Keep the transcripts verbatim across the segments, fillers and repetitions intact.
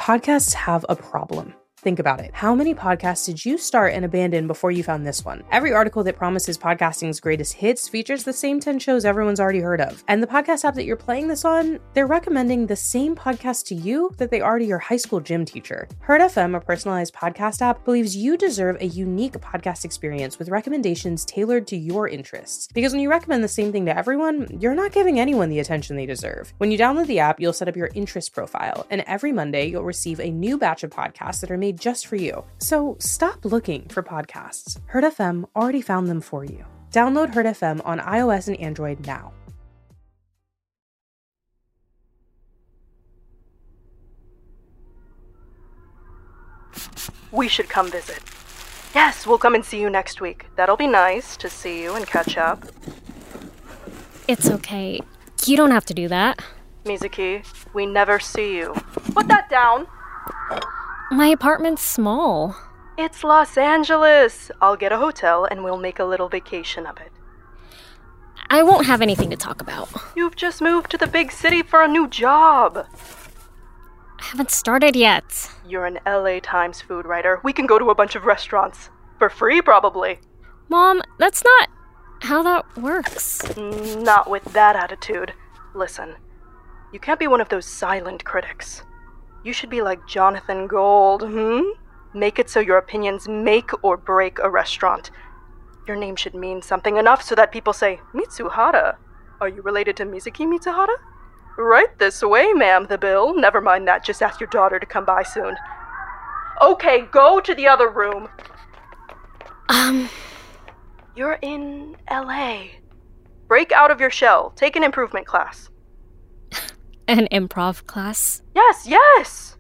Podcasts have a problem. Think about it. How many podcasts did you start and abandon before you found this one? Every article that promises podcasting's greatest hits features the same ten shows everyone's already heard of. And the podcast app that you're playing this on, they're recommending the same podcast to you that they are to your high school gym teacher. Herd F M, a personalized podcast app, believes you deserve a unique podcast experience with recommendations tailored to your interests. Because when you recommend the same thing to everyone, you're not giving anyone the attention they deserve. When you download the app, you'll set up your interest profile, and every Monday you'll receive a new batch of podcasts that are made just for you. So stop looking for podcasts. Herd F M already found them for you. Download Herd F M on iOS and Android now. We should come visit. Yes, we'll come and see you next week. That'll be nice to see you and catch up. It's okay. You don't have to do that. Mizuki, we never see you. Put that down! My apartment's small. It's Los Angeles. I'll get a hotel and we'll make a little vacation of it. I won't have anything to talk about. You've just moved to the big city for a new job. I haven't started yet. You're an L A Times food writer. We can go to a bunch of restaurants. For free, probably. Mom, that's not how that works. Not with that attitude. Listen, you can't be one of those silent critics. You should be like Jonathan Gold, hmm? Make it so your opinions make or break a restaurant. Your name should mean something enough so that people say, Mitsuhara. Are you related to Mizuki Mitsuhara? Right this way, ma'am, the bill. Never mind that, just ask your daughter to come by soon. Okay, go to the other room. Um... You're in L A. Break out of your shell. Take an improvement class. An improv class? Yes, yes!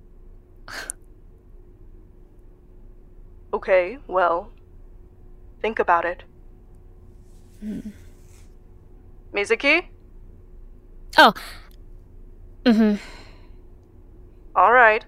Okay, well, think about it. Hmm. Mizuki? Oh. Mm-hmm. All right.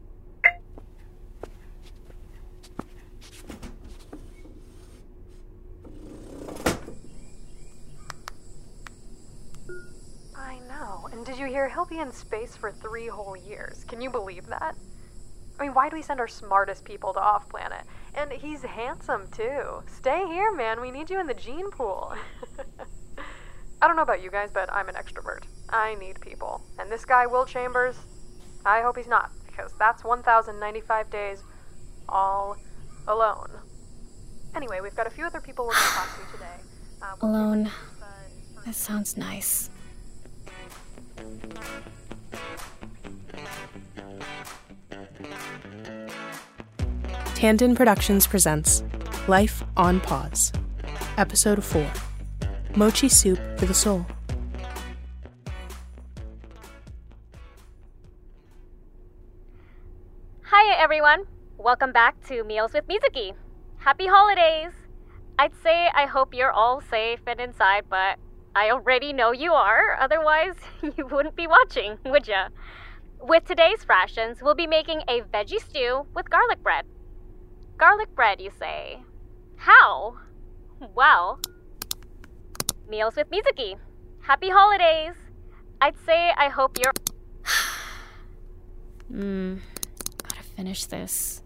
Did you hear? He'll be in space for three whole years. Can you believe that? I mean, why do we send our smartest people to off-planet? And he's handsome, too. Stay here, man. We need you in the gene pool. I don't know about you guys, but I'm an extrovert. I need people. And this guy, Will Chambers, I hope he's not, because that's one thousand ninety-five days all alone. Anyway, we've got a few other people we're going to talk to today. Uh, we'll alone. this, uh, That sounds nice. Tandon Productions presents Life on Pause, Episode four, Mochi Soup for the Soul. Hi everyone, welcome back to Meals with Mizuki. Happy holidays! I'd say I hope you're all safe and inside, but I already know you are, otherwise you wouldn't be watching, would ya? With today's rations, we'll be making a veggie stew with garlic bread. Garlic bread, you say? How? Well, Meals with Mizuki. Happy holidays! I'd say I hope you're... Hmm, gotta finish this.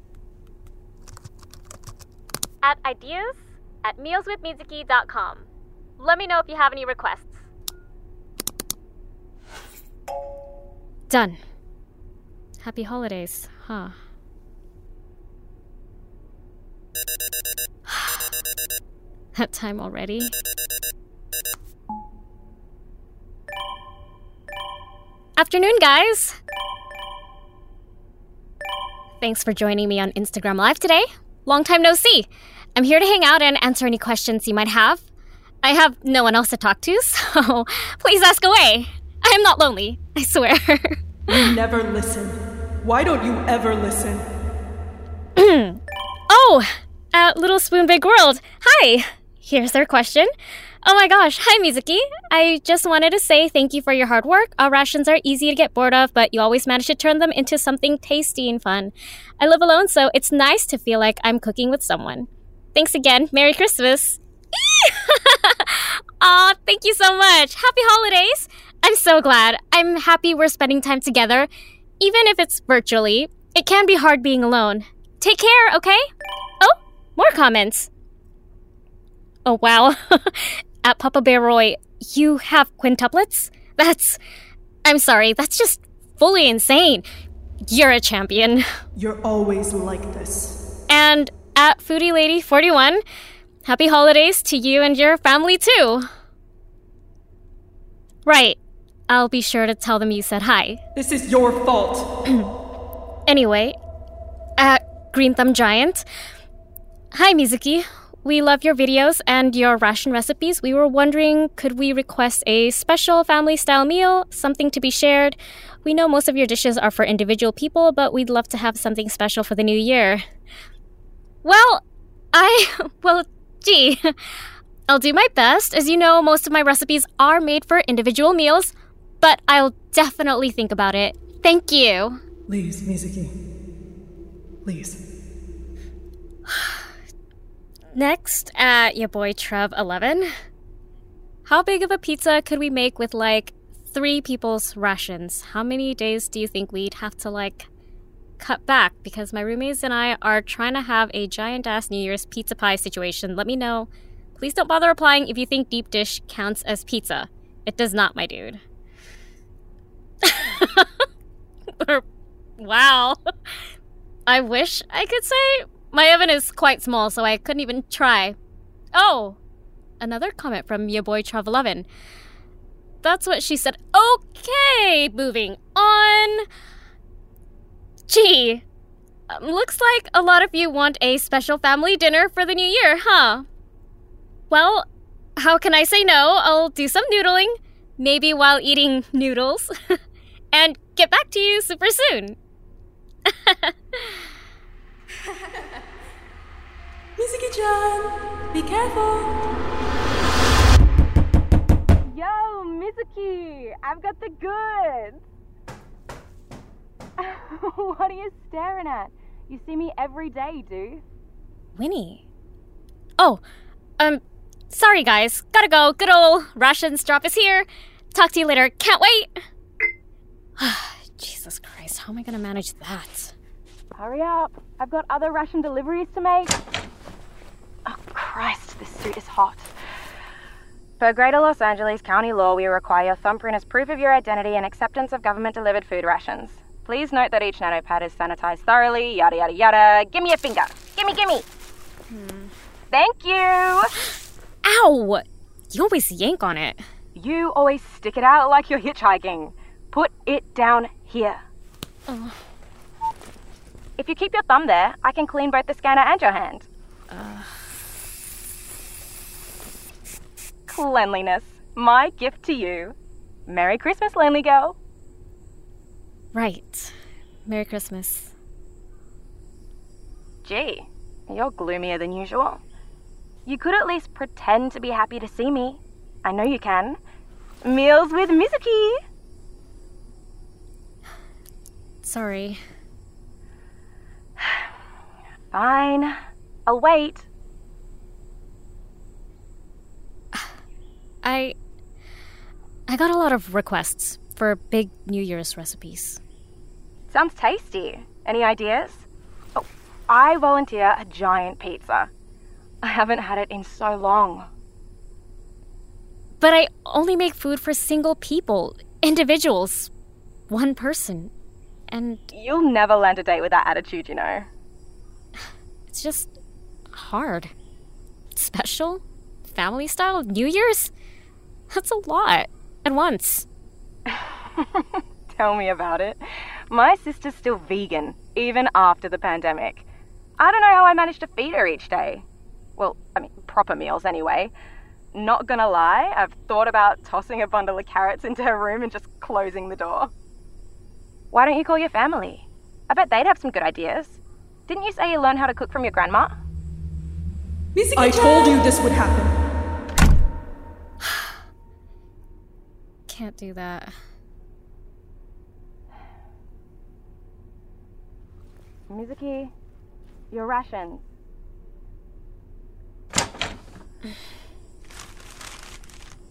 At ideas at meals with mizuki dot com. Let me know if you have any requests. Done. Happy holidays, huh? That time already? Afternoon, guys! Thanks for joining me on Instagram Live today. Long time no see. I'm here to hang out and answer any questions you might have. I have no one else to talk to, so please ask away. I am not lonely, I swear. You never listen. Why don't you ever listen? Oh, uh, Little Spoon Big World. Hi. Here's their question. Oh my gosh. Hi, Mizuki. I just wanted to say thank you for your hard work. Our rations are easy to get bored of, but you always manage to turn them into something tasty and fun. I live alone, so it's nice to feel like I'm cooking with someone. Thanks again. Merry Christmas. Aw, thank you so much. Happy holidays. I'm so glad. I'm happy we're spending time together. Even if it's virtually, it can be hard being alone. Take care, okay? Oh, more comments. Oh, wow. At Papa Bear Roy, you have quintuplets? That's... I'm sorry, that's just fully insane. You're a champion. You're always like this. And at Foodie Lady forty-one, happy holidays to you and your family too. Right. I'll be sure to tell them you said hi. This is your fault. Anyway, at Green Thumb Giant, hi Mizuki. We love your videos and your ration recipes. We were wondering, could we request a special family-style meal, something to be shared? We know most of your dishes are for individual people, but we'd love to have something special for the new year. Well, I... well, gee... I'll do my best. As you know, most of my recipes are made for individual meals, but I'll definitely think about it. Thank you. Please, Mizuki. Please. Next, at your boy Trev eleven. How big of a pizza could we make with, like, three people's rations? How many days do you think we'd have to, like, cut back? Because my roommates and I are trying to have a giant-ass New Year's pizza pie situation. Let me know. Please don't bother replying if you think deep dish counts as pizza. It does not, my dude. Wow. I wish I could say... My oven is quite small, so I couldn't even try. Oh, another comment from your boy Trev eleven. That's what she said. Okay, moving on. Gee, um, looks like a lot of you want a special family dinner for the new year, huh? Well, how can I say no? I'll do some noodling, maybe while eating noodles, and get back to you super soon. Mizuki-chan, be careful. Yo, Mizuki, I've got the goods. What are you staring at? You see me every day, dude. Winnie. Oh, um, sorry guys. Gotta go. Good old rations drop is here. Talk to you later. Can't wait. Jesus Christ, how am I gonna manage that? Hurry up. I've got other ration deliveries to make. Oh, Christ, this suit is hot. Per Greater Los Angeles County law, we require your thumbprint as proof of your identity and acceptance of government-delivered food rations. Please note that each nanopad is sanitized thoroughly, yada yada yada. Give me a finger. Gimme, gimme. Hmm. Thank you. Ow! You always yank on it. You always stick it out like you're hitchhiking. Put it down here. Oh. If you keep your thumb there, I can clean both the scanner and your hand. Uh... Cleanliness. My gift to you. Merry Christmas, lonely girl. Right. Merry Christmas. Gee, you're gloomier than usual. You could at least pretend to be happy to see me. I know you can. Meals with Mizuki. Sorry. Fine. I'll wait. I... I got a lot of requests for big New Year's recipes. Sounds tasty. Any ideas? Oh, I volunteer a giant pizza. I haven't had it in so long. But I only make food for single people, individuals, one person, and... You'll never land a date with that attitude, you know. It's just hard. Special? Family style? New Year's? That's a lot. At once. Tell me about it. My sister's still vegan, even after the pandemic. I don't know how I managed to feed her each day. Well, I mean, proper meals anyway. Not gonna lie, I've thought about tossing a bundle of carrots into her room and just closing the door. Why don't you call your family? I bet they'd have some good ideas. Didn't you say you learned how to cook from your grandma? I told you this would happen. Can't do that. Mizuki, your rations.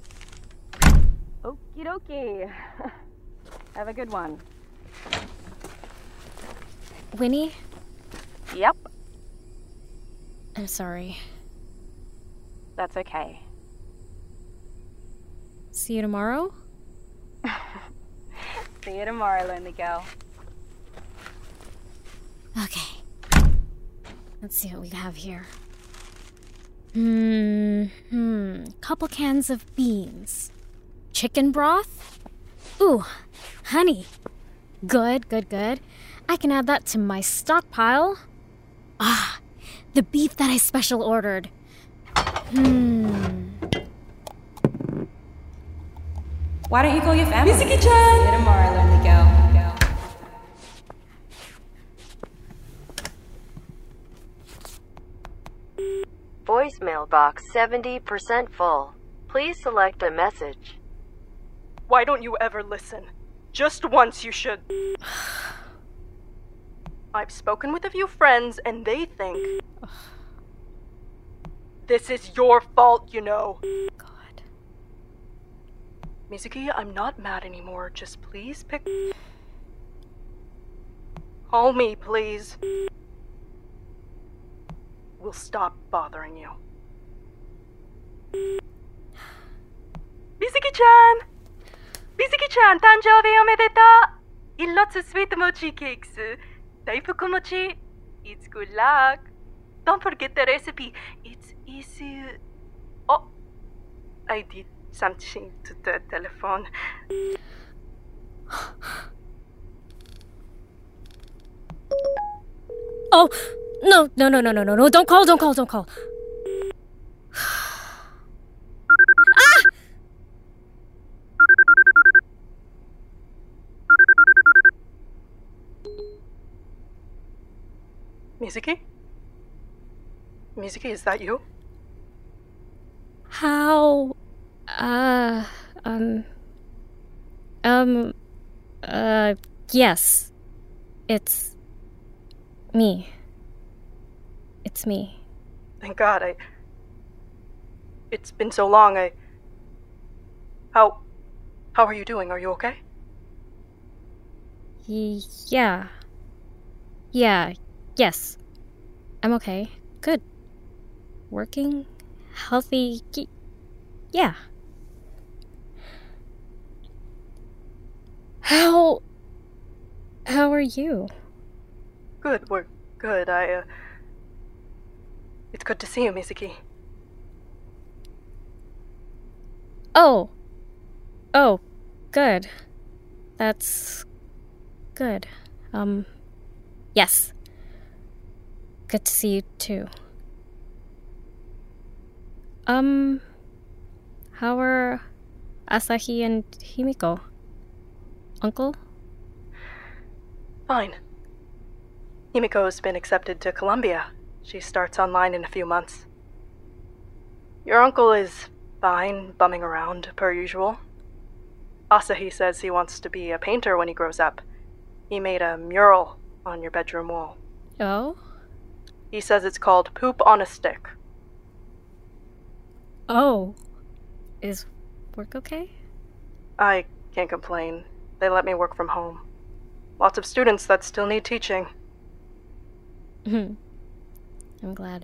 Okie dokie. Have a good one. Winnie? Yep, I'm sorry. that's okay. See you tomorrow? See you tomorrow, lonely girl. Okay. Let's see what we have here. Hmm, hmm. Couple cans of beans. Chicken broth? Ooh, honey. Good, good, good. I can add that to my stockpile. Ah, the beef that I special ordered. Hmm. Why don't you call your family? See you tomorrow, lonely girl. Voicemail box seventy percent full. Please select a message. Why don't you ever listen? Just once you should. I've spoken with a few friends and they think this is your fault, you know. God. Mizuki, I'm not mad anymore. Just please pick... Call me, please. We'll stop bothering you. Mizuki-chan! Mizuki-chan, 誕生日おめでとう! In lots of sweet mochi cakes. Daifuku mochi. It's good luck. Don't forget the recipe. It's easy. Oh, I did something to the telephone. Oh, no, no, no, no, no, no, no. Don't call, don't call, don't call. Mizuki? Mizuki, is that you? How? Uh, um, um, uh, yes. It's me. It's me. Thank God, I... It's been so long, I... How... How are you doing? Are you okay? Y- yeah. Yeah, yes. I'm okay. Good. Working? Healthy? Y- yeah. How... How are you? Good, we're good. I, uh... It's good to see you, Mizuki. Oh. Oh, good. That's... good. Um, yes. Good to see you, too. Um, how are Asahi and Himiko? Uncle? Fine. Himiko's been accepted to Columbia. She starts online in a few months. Your uncle is fine, bumming around, per usual. Asahi says he wants to be a painter when he grows up. He made a mural on your bedroom wall. Oh? He says it's called Poop on a Stick. Oh. Is work okay? I can't complain. They let me work from home. Lots of students that still need teaching. Hmm. I'm glad.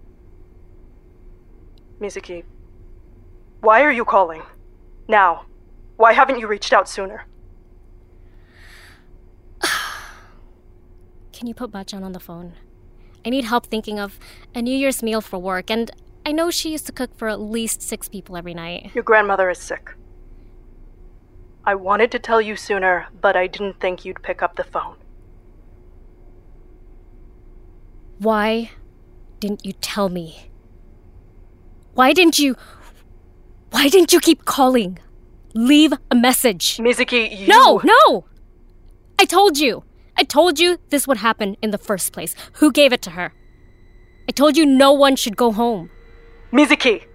Mizuki, why are you calling? Now. Why haven't you reached out sooner? Can you put Bachan on the phone? I need help thinking of a New Year's meal for work, and I know she used to cook for at least six people every night. Your grandmother is sick. I wanted to tell you sooner, but I didn't think you'd pick up the phone. Why didn't you tell me? Why didn't you... Why didn't you keep calling? Leave a message. Mizuki, you... No, no! I told you. I told you this would happen in the first place. Who gave it to her? I told you no one should go home. Mizuki!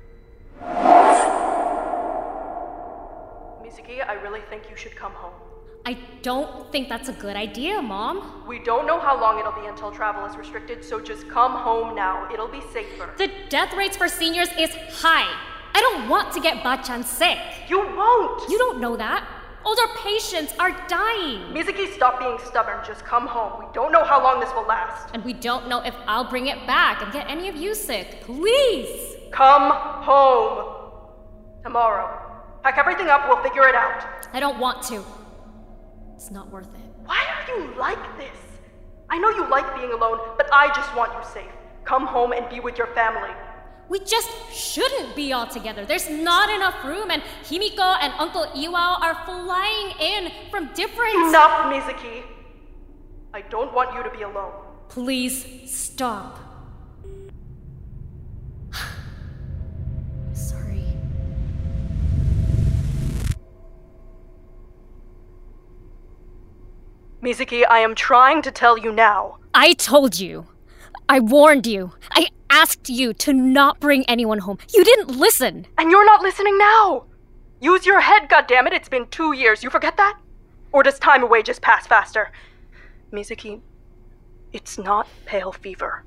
Mizuki, I really think you should come home. I don't think that's a good idea, Mom. We don't know how long it'll be until travel is restricted, so just come home now. It'll be safer. The death rates for seniors is high. I don't want to get Bachan sick. You won't! You don't know that. Older patients are dying. Mizuki, stop being stubborn. Just come home. We don't know how long this will last. And we don't know if I'll bring it back and get any of you sick. Please! Come home. Tomorrow. Pack everything up. We'll figure it out. I don't want to. It's not worth it. Why are you like this? I know you like being alone, but I just want you safe. Come home and be with your family. We just shouldn't be all together. There's not enough room, and Himiko and Uncle Iwao are flying in from different... Enough, Mizuki. I don't want you to be alone. Please stop. Sorry. Mizuki, I am trying to tell you now. I told you. I warned you. I asked you to not bring anyone home. You didn't listen. And you're not listening now. Use your head, goddammit. It's been two years. You forget that? Or does time away just pass faster? Mizuki, it's not pale fever.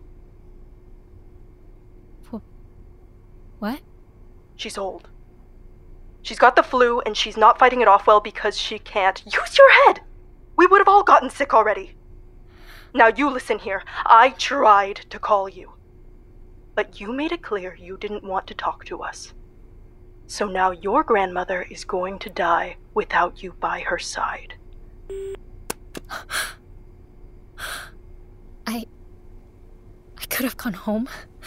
What? She's old. She's got the flu, and she's not fighting it off well because she can't. Use your head! We would have all gotten sick already. Now you listen here. I tried to call you. But you made it clear you didn't want to talk to us. So now your grandmother is going to die without you by her side. I... I could have gone home.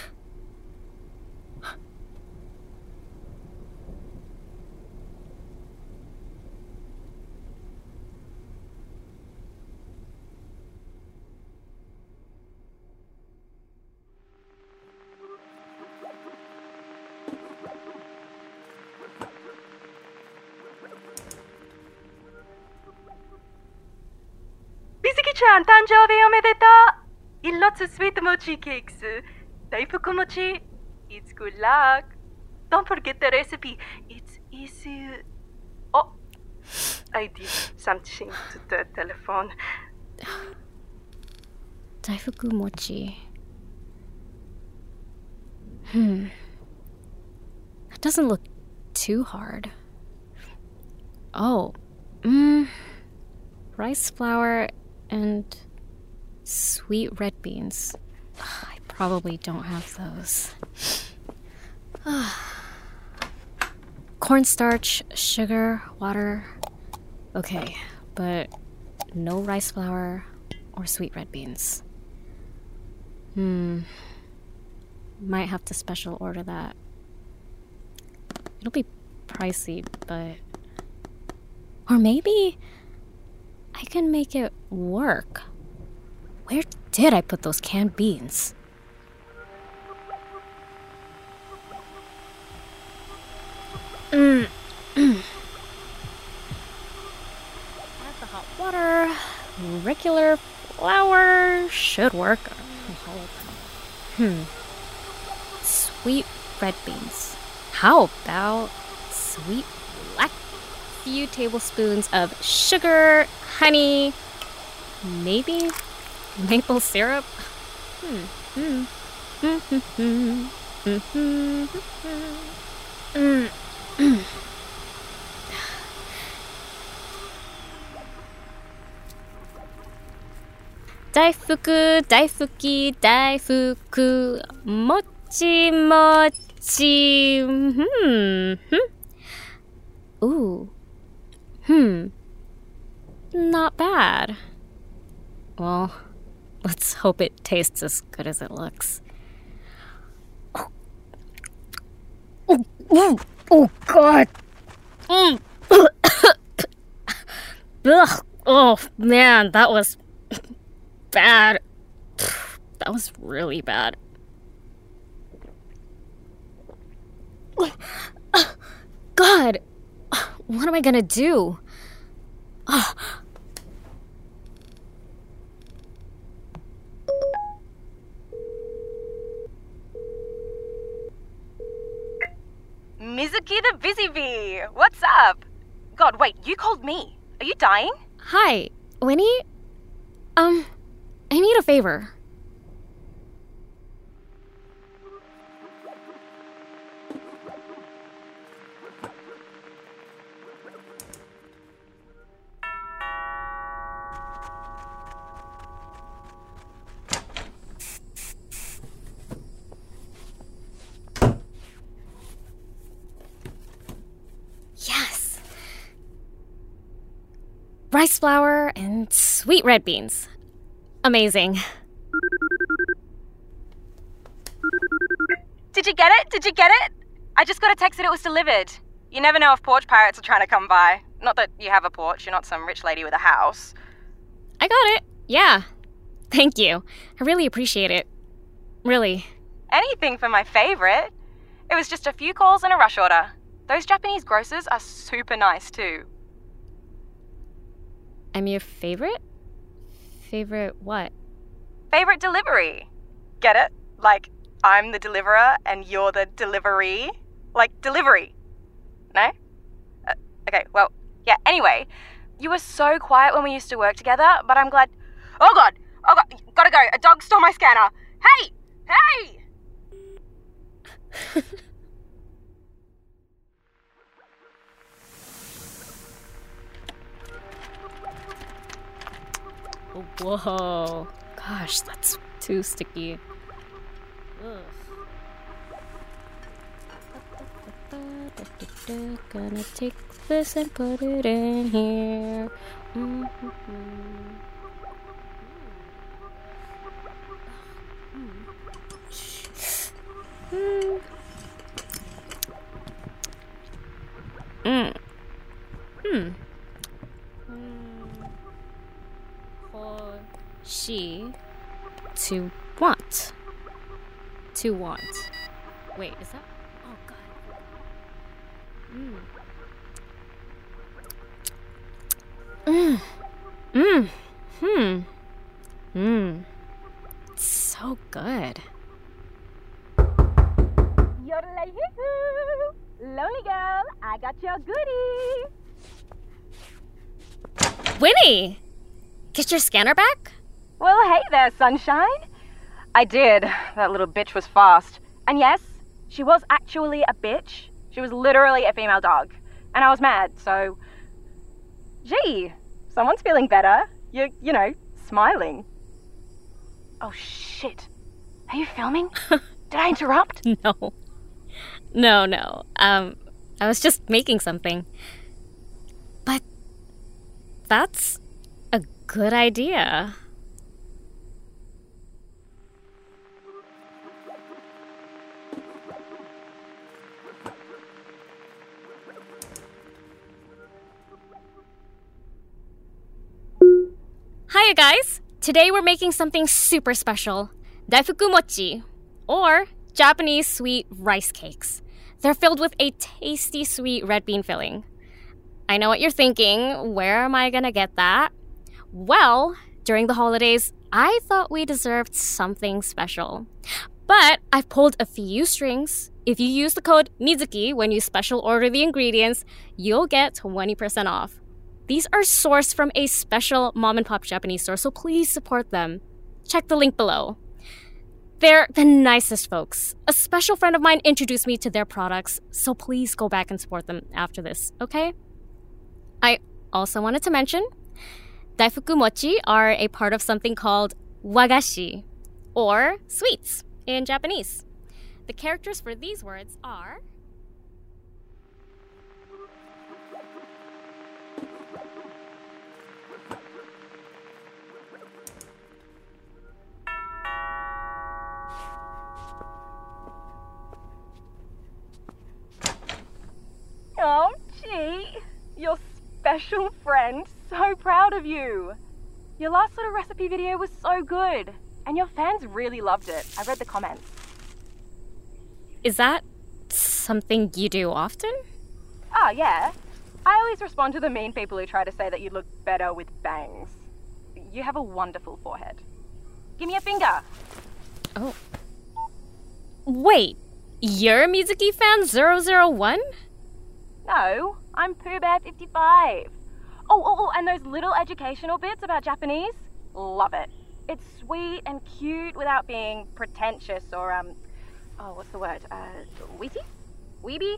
Mizuki-chan, 誕生日おめでとう! Eat lots of sweet mochi cakes. Daifuku mochi. It's good luck. Don't forget the recipe. It's easy. Oh, I did something to the telephone. Daifuku mochi. Hmm. That doesn't look too hard. Oh. Mmm. Rice flour and sweet red beans. I probably don't have those. Cornstarch, sugar, water. Okay, but no rice flour or sweet red beans. Hmm. Might have to special order that. It'll be pricey, but... Or maybe I can make it work. Where did I put those canned beans? Mm. Add the hot water. Regular flour should work. Hmm. Sweet red beans. How about sweet black? Few tablespoons of sugar, honey, maybe maple syrup. Hmm. Hmm. Hmm. Hmm. Hmm. Hmm. Hmm. Daifuku, daifuki, daifuku, mochi, mochi. Hmm. Hmm. Ooh. Hmm. Not bad. Well, let's hope it tastes as good as it looks. Oh, oh, oh, oh God. Mm. Ugh. Oh, man, that was bad. That was really bad. God. What am I gonna do? Oh. Mizuki the Busy Bee! What's up? God, wait, you called me. Are you dying? Hi, Winnie? Um, I need a favor. flour, and sweet red beans. Amazing. Did you get it? Did you get it? I just got a text that it was delivered. You never know if porch pirates are trying to come by. Not that you have a porch, you're not some rich lady with a house. I got it. Yeah. Thank you. I really appreciate it. Really. Anything for my favorite. It was just a few calls and a rush order. Those Japanese grocers are super nice too. I'm your favorite? Favorite what? Favorite delivery. Get it? Like, I'm the deliverer and you're the delivery. Like, delivery. No? Uh, okay, well, yeah, anyway. You were so quiet when we used to work together, but I'm glad... Oh god! Oh god! Gotta go! A dog stole my scanner! Hey! Hey! Whoa. Gosh, that's too sticky. Ugh. Gonna take this and put it in here. Mm-hmm. Mm. Mm. Hmm. For she to want. To want. Wait, is that? Oh god. Mm. Mm. Mm. Hmm. Mm. It's so good. Yodelay-hoo-hoo! Lonely girl, I got your goodie! Winnie! Get your scanner back? Well, hey there, sunshine. I did. That little bitch was fast. And yes, she was actually a bitch. She was literally a female dog. And I was mad, so... Gee, someone's feeling better. You're, you know, smiling. Oh, shit. Are you filming? Did I interrupt? No. No, no. Um, I was just making something. But that's a good idea. Hiya guys! Today we're making something super special. Daifuku mochi, or Japanese sweet rice cakes. They're filled with a tasty sweet red bean filling. I know what you're thinking, where am I gonna get that? Well, during the holidays, I thought we deserved something special. But I've pulled a few strings. If you use the code Mizuki when you special order the ingredients, you'll get twenty percent off. These are sourced from a special mom and pop Japanese store, so please support them. Check the link below. They're the nicest folks. A special friend of mine introduced me to their products, so please go back and support them after this, okay? I also wanted to mention, Daifuku mochi are a part of something called wagashi, or sweets in Japanese. The characters for these words are... Oh, gee. Your special friend. So proud of you. Your last little recipe video was so good. And your fans really loved it. I read the comments. Is that something you do often? Ah, yeah. I always respond to the mean people who try to say that you look better with bangs. You have a wonderful forehead. Give me a finger. Oh. Wait, you're Mizuki fan zero zero one? No, I'm Pooh Bear fifty-five. Oh, oh, oh, and those little educational bits about Japanese? Love it. It's sweet and cute without being pretentious or, um, oh, what's the word? Uh, witty? Weeby?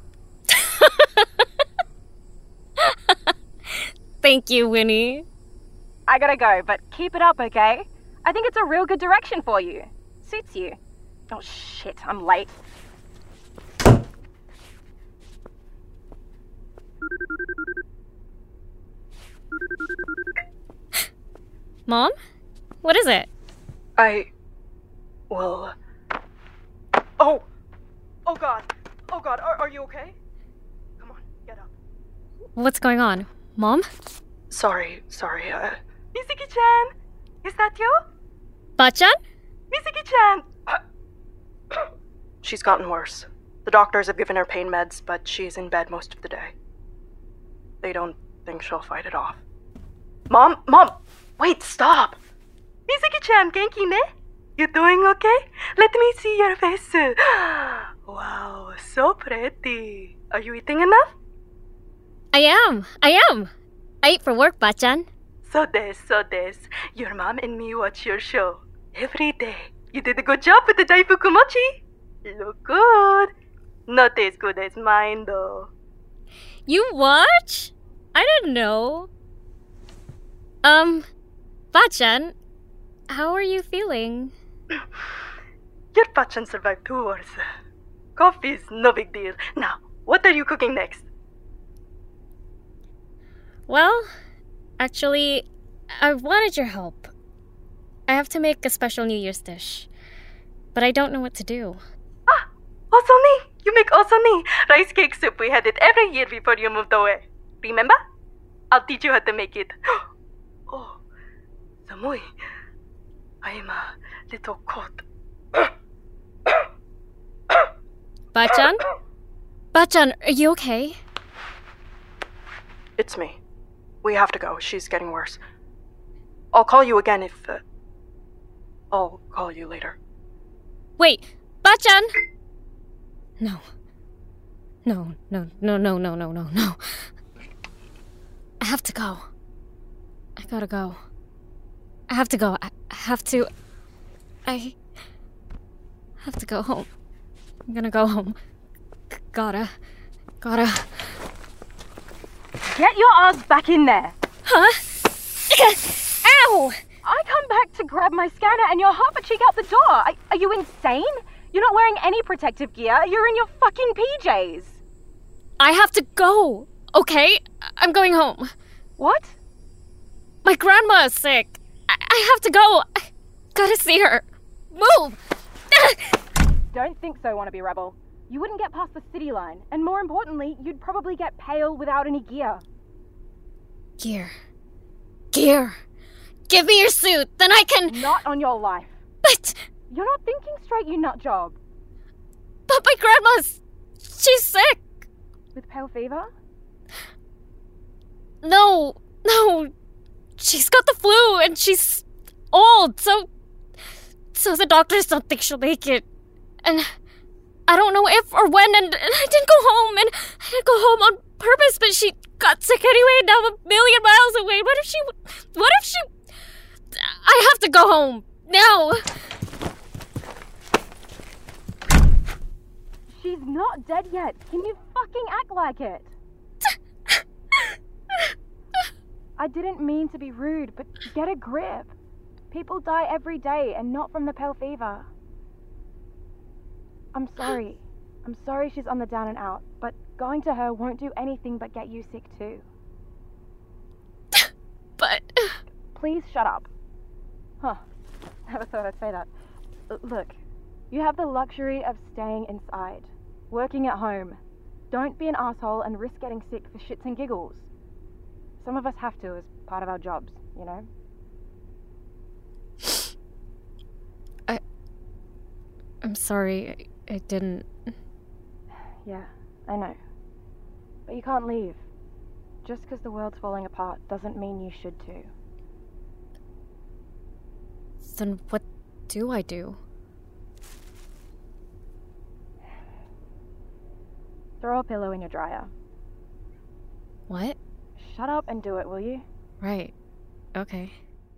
Thank you, Winnie. I gotta go, but keep it up, okay? I think it's a real good direction for you. Suits you. Oh, shit, I'm late. Mom? What is it? I... Well... Oh! Oh god! Oh god, are, are you okay? Come on, get up. What's going on? Mom? Sorry, sorry, uh... Mizuki-chan! Is that you? Bachan? Mizuki-chan! She's gotten worse. The doctors have given her pain meds, but she's in bed most of the day. They don't think she'll fight it off. Mom? Mom! Wait, stop! Mizuki-chan, genki ne? You doing okay? Let me see your face. Wow, so pretty. Are you eating enough? I am. I am. I eat for work, Bachan. So des, so des. Your mom and me watch your show every day. You did a good job with the Daifuku mochi. Look good. Not as good as mine, though. You watch? I didn't know. Um, Bachan, how are you feeling? Your Bachan survived two wars. Coffee is no big deal. Now, what are you cooking next? Well, actually, I wanted your help. I have to make a special New Year's dish, but I don't know what to do. Ah, osoni! You make osoni! Rice cake soup. We had it every year before you moved away. Remember? I'll teach you how to make it. Oh, Samui. I'm a little cold. Bachan? Bachan, are you okay? It's me. We have to go. She's getting worse. I'll call you again if... Uh, I'll call you later. Wait, Bachan! No. No, no, no, no, no, no, no, no. I have to go. I gotta go. I have to go. I have to... I... have to go home. I'm gonna go home. G- gotta... Gotta... Get your ass back in there! Huh? Ow! I come back to grab my scanner and you're half a cheek out the door. Are, are you insane? You're not wearing any protective gear. You're in your fucking P Js. I have to go, okay? I'm going home. What? My grandma is sick. I, I have to go. I gotta see her. Move! Don't think so, wannabe rebel. You wouldn't get past the city line, and more importantly, you'd probably get pale without any gear. Gear. Gear. Give me your suit, then I can... Not on your life. But... You're not thinking straight, you nut job. But my grandma's... she's sick. With pale fever? No, no. She's got the flu, and she's old, so... So the doctors don't think she'll make it. And... I don't know if or when, and, and I didn't go home, and I didn't go home on purpose, but she got sick anyway, and now I'm a million miles away. What if she... What if she... I have to go home. Now. She's not dead yet. Can you fucking act like it? I didn't mean to be rude, but get a grip. People die every day, and not from the pale fever. I'm sorry. I'm sorry she's on the down and out, but going to her won't do anything but get you sick too. But... Please shut up. Huh. Never thought I'd say that. L- look, you have the luxury of staying inside, working at home. Don't be an asshole and risk getting sick for shits and giggles. Some of us have to as part of our jobs, you know? I... I'm sorry. I, I didn't... Yeah, I know. But you can't leave. Just because the world's falling apart doesn't mean you should too. Then what do I do? Throw a pillow in your dryer. What? Shut up and do it, will you? Right. Okay.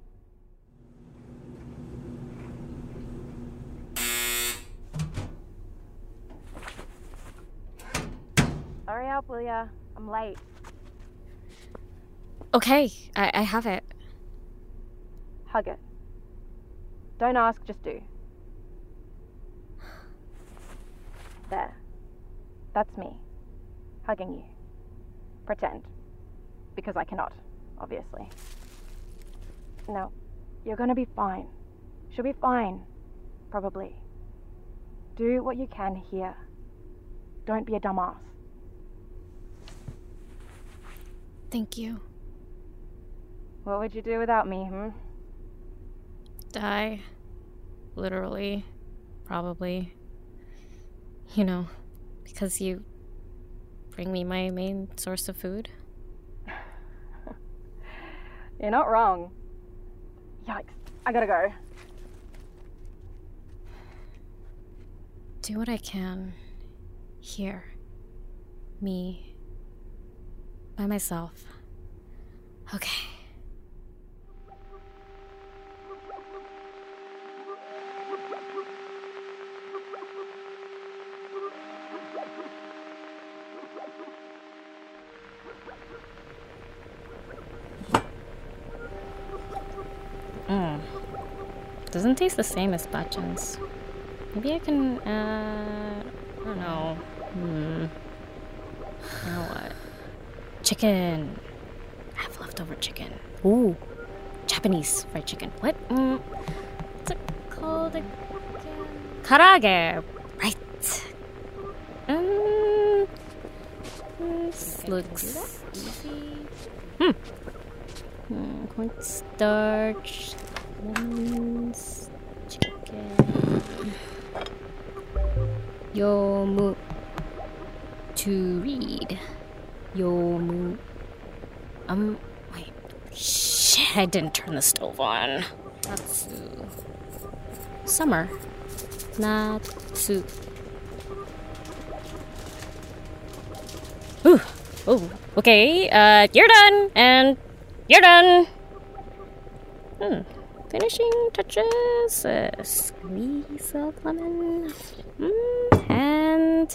Hurry up, will ya? I'm late. Okay, I, I have it. Hug it. Don't ask, just do. There. That's me. Hugging you. Pretend. Because I cannot, obviously. No, you're gonna be fine. She'll be fine. Probably. Do what you can here. Don't be a dumbass. Thank you. What would you do without me, hmm? Die. Literally. Probably. You know, because you bring me my main source of food. You're not wrong. Yikes. I gotta go. Do what I can. Here. Me. By myself. Okay. Mm. Doesn't taste the same as Bachan's. Maybe I can, uh, I don't know. Hmm. Now what? Chicken. I have leftover chicken. Ooh. Japanese fried chicken. What? Mm. What's it called again? Karaage. Right. Um. This looks easy. Hmm. Hmm. Cornstarch. Lemons. Chicken. Yomu. To read. Yomu. Um, wait. Shit, I didn't turn the stove on. Natsu. Summer. Natsu. Ooh. Oh, okay. Uh, you're done. And you're done. Hmm. Finishing touches. A squeeze of lemon. Mm, and...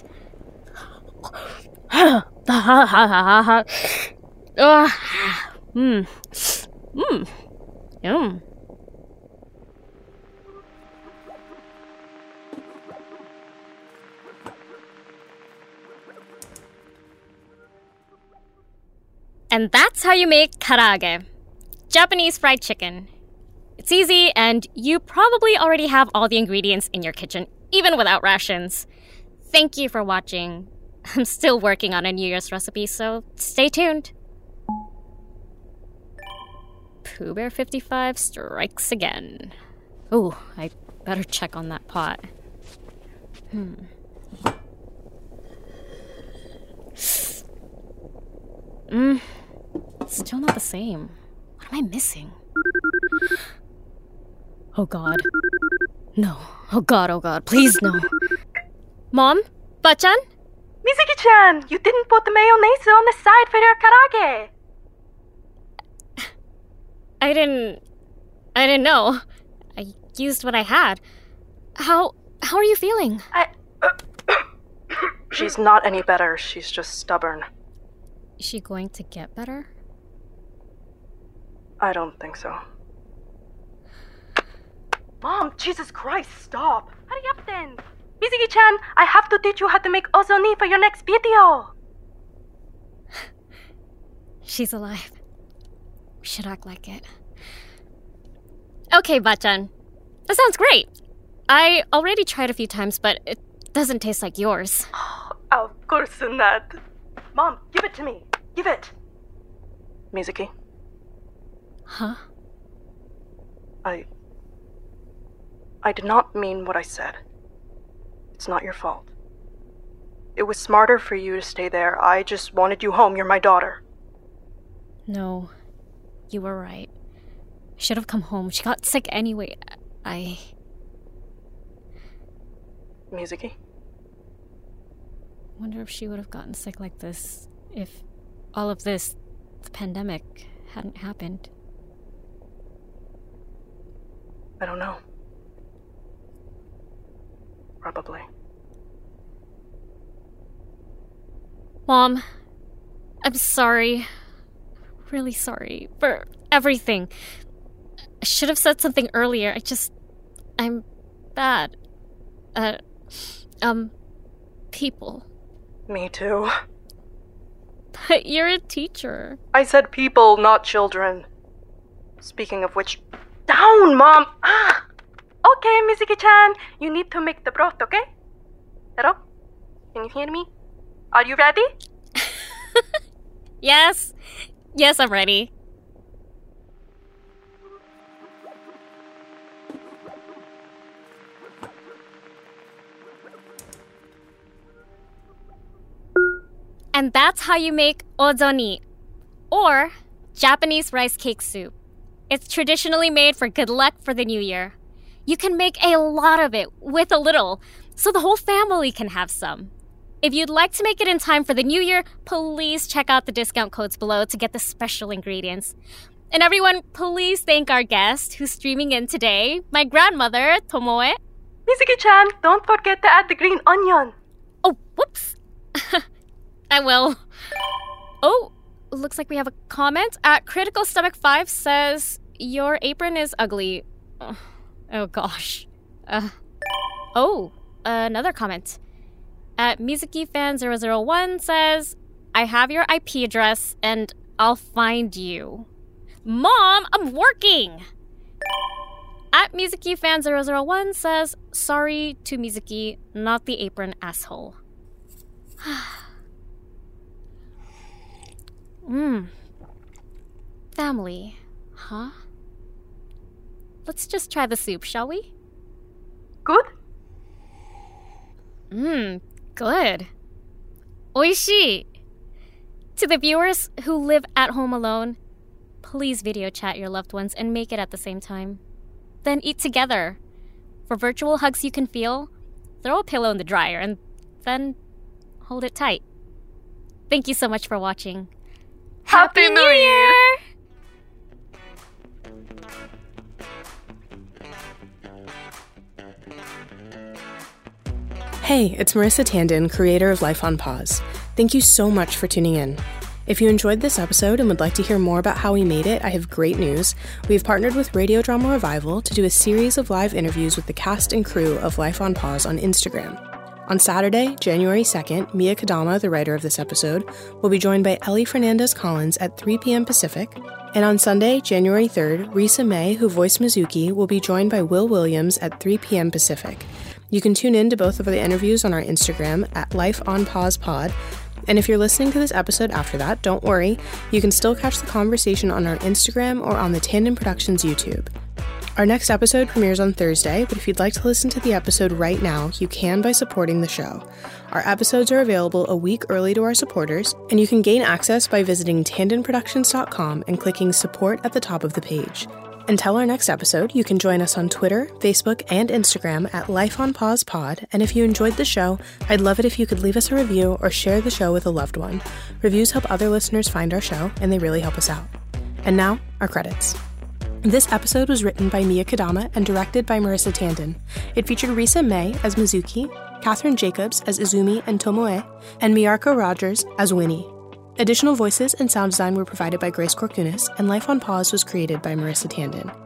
Ha ha ha ha ha. Mmm. Mmm. Yum. And that's how you make karaage. Japanese fried chicken. It's easy, and you probably already have all the ingredients in your kitchen, even without rations. Thank you for watching. I'm still working on a New Year's recipe, so stay tuned. Pooh Bear fifty-five strikes again. Ooh, I better check on that pot. Hmm. Mm, still not the same. What am I missing? Oh god. No. Oh god, oh god, please no. Mom? Bachan? Mizuki-chan, you didn't put the mayonnaise on the side for your karaage. I didn't... I didn't know. I used what I had. How... how are you feeling? I... She's not any better. She's just stubborn. Is she going to get better? I don't think so. Mom, Jesus Christ, stop. Hurry up then. Mizuki-chan, I have to teach you how to make ozoni for your next video. She's alive. We should act like it. Okay, Bachan. That sounds great. I already tried a few times, but it doesn't taste like yours. Of course not. Mom, give it to me. Give it. Mizuki. Huh? I... I did not mean what I said. It's not your fault. It was smarter for you to stay there. I just wanted you home. You're my daughter. No. You were right. I should have come home. She got sick anyway. I... Mizuki? wonder if she would have gotten sick like this if all of this, the pandemic, hadn't happened. I don't know. Probably. Mom, I'm sorry. Really sorry for everything. I should have said something earlier. I just... I'm bad at, um, people. Me too. But you're a teacher. I said people, not children. Speaking of which, down, Mom! Ah! Okay, Mizuki-chan, you need to make the broth, okay? Hello? Can you hear me? Are you ready? Yes. Yes, I'm ready. And that's how you make ozoni, or Japanese rice cake soup. It's traditionally made for good luck for the new year. You can make a lot of it with a little, so the whole family can have some. If you'd like to make it in time for the new year, please check out the discount codes below to get the special ingredients. And everyone, please thank our guest who's streaming in today, my grandmother, Tomoe. Mizuki-chan, don't forget to add the green onion. Oh, whoops. I will. Oh, looks like we have a comment. At Critical Stomach five says, your apron is ugly. Oh, oh gosh. Uh, oh, another comment. At Mizuki Fan zero zero one says, I have your I P address and I'll find you. Mom, I'm working! At Mizuki Fan zero zero one says, sorry to Mizuki, not the apron asshole. Mmm. Family, huh? Let's just try the soup, shall we? Good? Mmm, good. Oishii! To the viewers who live at home alone, please video chat your loved ones and make it at the same time. Then eat together. For virtual hugs you can feel, throw a pillow in the dryer and then hold it tight. Thank you so much for watching. Happy, Happy New Year! Hey, it's Marissa Tandon, creator of Life on Pause. Thank you so much for tuning in. If you enjoyed this episode and would like to hear more about how we made it, I have great news. We've partnered with Radio Drama Revival to do a series of live interviews with the cast and crew of Life on Pause on Instagram. On Saturday, January second, Mia Kadama, the writer of this episode, will be joined by Ellie Fernandez-Collins at three p.m. Pacific. And on Sunday, January third, Risa May, who voiced Mizuki, will be joined by Will Williams at three p.m. Pacific. You can tune in to both of the interviews on our Instagram at Life on Pause Pod. And if you're listening to this episode after that, don't worry, you can still catch the conversation on our Instagram or on the Tandon Productions YouTube. Our next episode premieres on Thursday, but if you'd like to listen to the episode right now, you can by supporting the show. Our episodes are available a week early to our supporters, and you can gain access by visiting tandon productions dot com and clicking support at the top of the page. Until our next episode, you can join us on Twitter, Facebook, and Instagram at Life on Pause Pod, and if you enjoyed the show, I'd love it if you could leave us a review or share the show with a loved one. Reviews help other listeners find our show, and they really help us out. And now, our credits. This episode was written by Mia Kadama and directed by Marissa Tandon. It featured Risa May as Mizuki, Catherine Jacobs as Izumi and Tomoe, and Miyako Rogers as Winnie. Additional voices and sound design were provided by Grace Corcunis, and Life on Pause was created by Marissa Tandon.